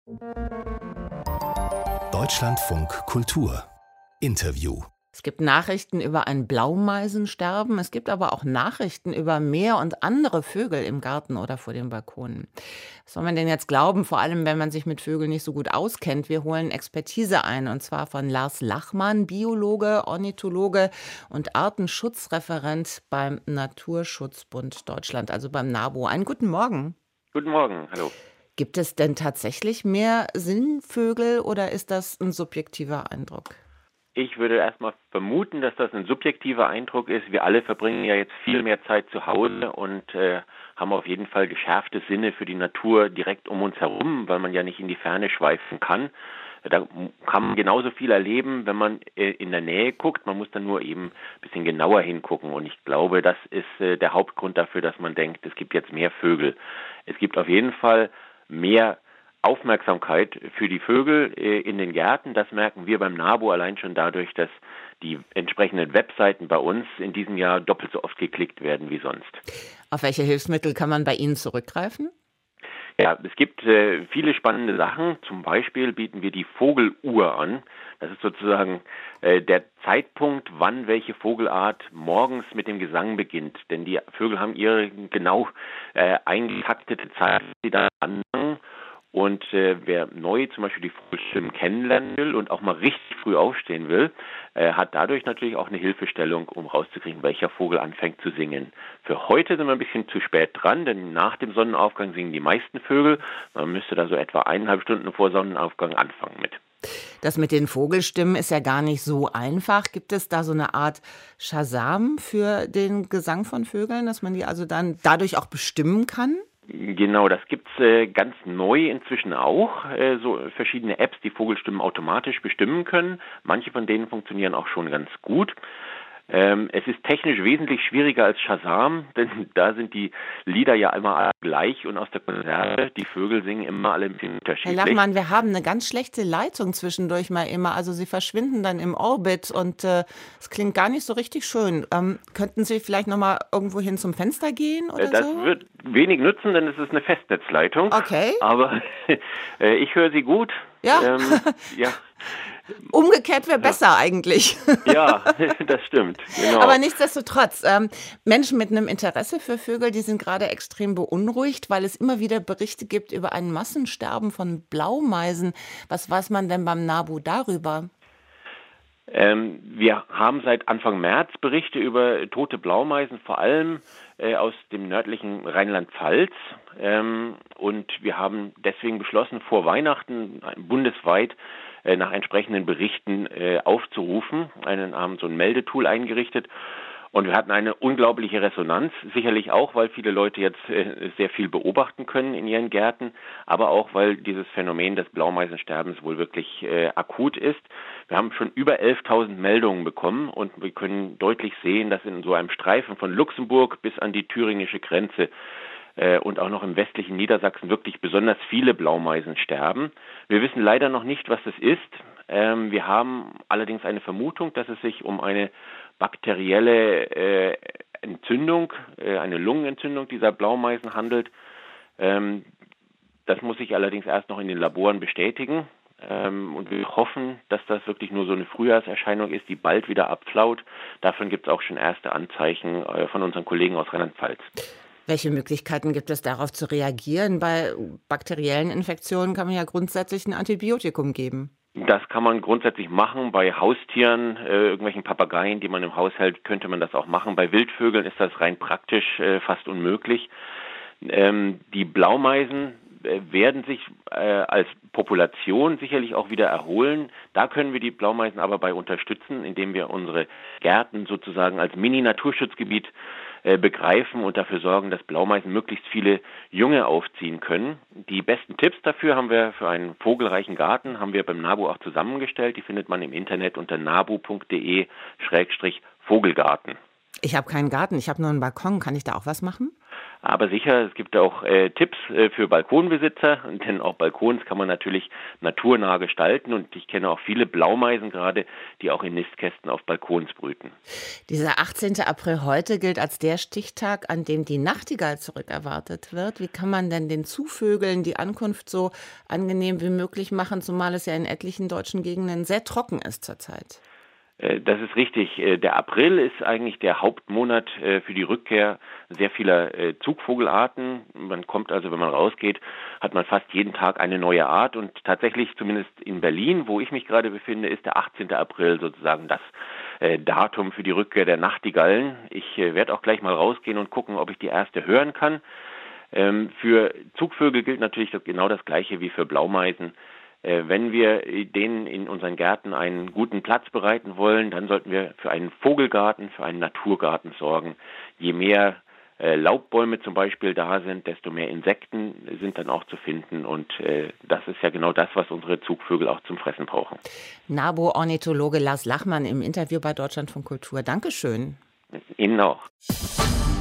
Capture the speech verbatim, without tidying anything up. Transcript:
Deutschlandfunk Kultur Interview. Es gibt Nachrichten über ein Blaumeisensterben, es gibt aber auch Nachrichten über Meer und andere Vögel im Garten oder vor den Balkonen. Was soll man denn jetzt glauben, vor allem wenn man sich mit Vögeln nicht so gut auskennt? Wir holen Expertise ein, und zwar von Lars Lachmann, Biologe, Ornithologe und Artenschutzreferent beim Naturschutzbund Deutschland, also beim NABU. Einen guten Morgen. Guten Morgen, hallo. Gibt es denn tatsächlich mehr Singvögel oder ist das ein subjektiver Eindruck? Ich würde erstmal vermuten, dass das ein subjektiver Eindruck ist. Wir alle verbringen ja jetzt viel mehr Zeit zu Hause und äh, haben auf jeden Fall geschärfte Sinne für die Natur direkt um uns herum, weil man ja nicht in die Ferne schweifen kann. Da kann man genauso viel erleben, wenn man äh, in der Nähe guckt. Man muss dann nur eben ein bisschen genauer hingucken. Und ich glaube, das ist äh, der Hauptgrund dafür, dass man denkt, es gibt jetzt mehr Vögel. Es gibt auf jeden Fall mehr Aufmerksamkeit für die Vögel äh, in den Gärten. Das merken wir beim NABU allein schon dadurch, dass die entsprechenden Webseiten bei uns in diesem Jahr doppelt so oft geklickt werden wie sonst. Auf welche Hilfsmittel kann man bei Ihnen zurückgreifen? Ja, es gibt äh, viele spannende Sachen. Zum Beispiel bieten wir die Vogeluhr an. Das ist sozusagen äh, der Zeitpunkt, wann welche Vogelart morgens mit dem Gesang beginnt. Denn die Vögel haben ihre genau äh, eingetaktete Zeit, die da anfangen. Und äh, wer neu zum Beispiel die Vogelstimmen kennenlernen will und auch mal richtig früh aufstehen will, äh, hat dadurch natürlich auch eine Hilfestellung, um rauszukriegen, welcher Vogel anfängt zu singen. Für heute sind wir ein bisschen zu spät dran, denn nach dem Sonnenaufgang singen die meisten Vögel. Man müsste da so etwa eineinhalb Stunden vor Sonnenaufgang anfangen mit. Das mit den Vogelstimmen ist ja gar nicht so einfach. Gibt es da so eine Art Shazam für den Gesang von Vögeln, dass man die also dann dadurch auch bestimmen kann? Genau, das gibt's äh, ganz neu inzwischen auch, äh, so verschiedene Apps, die Vogelstimmen automatisch bestimmen können. Manche von denen funktionieren auch schon ganz gut. Ähm, es ist technisch wesentlich schwieriger als Shazam, denn da sind die Lieder ja immer alle gleich und aus der Konserve. Die Vögel singen immer alle ein bisschen unterschiedlich. Herr Lachmann, wir haben eine ganz schlechte Leitung zwischendurch mal immer. Also Sie verschwinden dann im Orbit und äh, es klingt gar nicht so richtig schön. Ähm, könnten Sie vielleicht noch mal irgendwo hin zum Fenster gehen oder das so? Das wird wenig nützen, denn es ist eine Festnetzleitung. Okay. Aber äh, ich höre Sie gut. Ja. Ähm, ja. Umgekehrt wäre besser eigentlich. Ja, das stimmt. Genau. Aber nichtsdestotrotz, ähm, Menschen mit einem Interesse für Vögel, die sind gerade extrem beunruhigt, weil es immer wieder Berichte gibt über ein Massensterben von Blaumeisen. Was weiß man denn beim NABU darüber? Ähm, wir haben seit Anfang März Berichte über tote Blaumeisen, vor allem äh, aus dem nördlichen Rheinland-Pfalz. Ähm, und wir haben deswegen beschlossen, vor Weihnachten bundesweit äh, nach entsprechenden Berichten äh, aufzurufen. Einen haben so ein Meldetool eingerichtet. Und wir hatten eine unglaubliche Resonanz, sicherlich auch, weil viele Leute jetzt äh, sehr viel beobachten können in ihren Gärten, aber auch, weil dieses Phänomen des Blaumeisensterbens wohl wirklich äh, akut ist. Wir haben schon über elftausend Meldungen bekommen und wir können deutlich sehen, dass in so einem Streifen von Luxemburg bis an die thüringische Grenze äh, und auch noch im westlichen Niedersachsen wirklich besonders viele Blaumeisen sterben. Wir wissen leider noch nicht, was das ist. Ähm, wir haben allerdings eine Vermutung, dass es sich um eine bakterielle äh, Entzündung, äh, eine Lungenentzündung dieser Blaumeisen handelt. Ähm, das muss sich allerdings erst noch in den Laboren bestätigen. Ähm, und wir hoffen, dass das wirklich nur so eine Frühjahrserscheinung ist, die bald wieder abflaut. Davon gibt es auch schon erste Anzeichen äh, von unseren Kollegen aus Rheinland-Pfalz. Welche Möglichkeiten gibt es, darauf zu reagieren? Bei bakteriellen Infektionen kann man ja grundsätzlich ein Antibiotikum geben. Das kann man grundsätzlich machen. Bei Haustieren, äh, irgendwelchen Papageien, die man im Haus hält, könnte man das auch machen. Bei Wildvögeln ist das rein praktisch äh, fast unmöglich. Ähm, die Blaumeisen äh, werden sich äh, als Population sicherlich auch wieder erholen. Da können wir die Blaumeisen aber bei unterstützen, indem wir unsere Gärten sozusagen als Mini-Naturschutzgebiet begreifen und dafür sorgen, dass Blaumeisen möglichst viele Junge aufziehen können. Die besten Tipps dafür haben wir für einen vogelreichen Garten, haben wir beim NABU auch zusammengestellt. Die findet man im Internet unter nabu punkt de Schrägstrich Vogelgarten. Ich habe keinen Garten, ich habe nur einen Balkon. Kann ich da auch was machen? Aber sicher, es gibt auch äh, Tipps äh, für Balkonbesitzer, denn auch Balkons kann man natürlich naturnah gestalten und ich kenne auch viele Blaumeisen gerade, die auch in Nistkästen auf Balkons brüten. Dieser achtzehnte April heute gilt als der Stichtag, an dem die Nachtigall zurückerwartet wird. Wie kann man denn den Zugvögeln die Ankunft so angenehm wie möglich machen, zumal es ja in etlichen deutschen Gegenden sehr trocken ist zurzeit? Das ist richtig. Der April ist eigentlich der Hauptmonat für die Rückkehr sehr vieler Zugvogelarten. Man kommt also, wenn man rausgeht, hat man fast jeden Tag eine neue Art und tatsächlich, zumindest in Berlin, wo ich mich gerade befinde, ist der achtzehnte April sozusagen das Datum für die Rückkehr der Nachtigallen. Ich werde auch gleich mal rausgehen und gucken, ob ich die erste hören kann. Für Zugvögel gilt natürlich genau das Gleiche wie für Blaumeisen. Wenn wir denen in unseren Gärten einen guten Platz bereiten wollen, dann sollten wir für einen Vogelgarten, für einen Naturgarten sorgen. Je mehr Laubbäume zum Beispiel da sind, desto mehr Insekten sind dann auch zu finden. Und das ist ja genau das, was unsere Zugvögel auch zum Fressen brauchen. NABU-Ornithologe Lars Lachmann im Interview bei Deutschlandfunk Kultur. Dankeschön. Ihnen auch.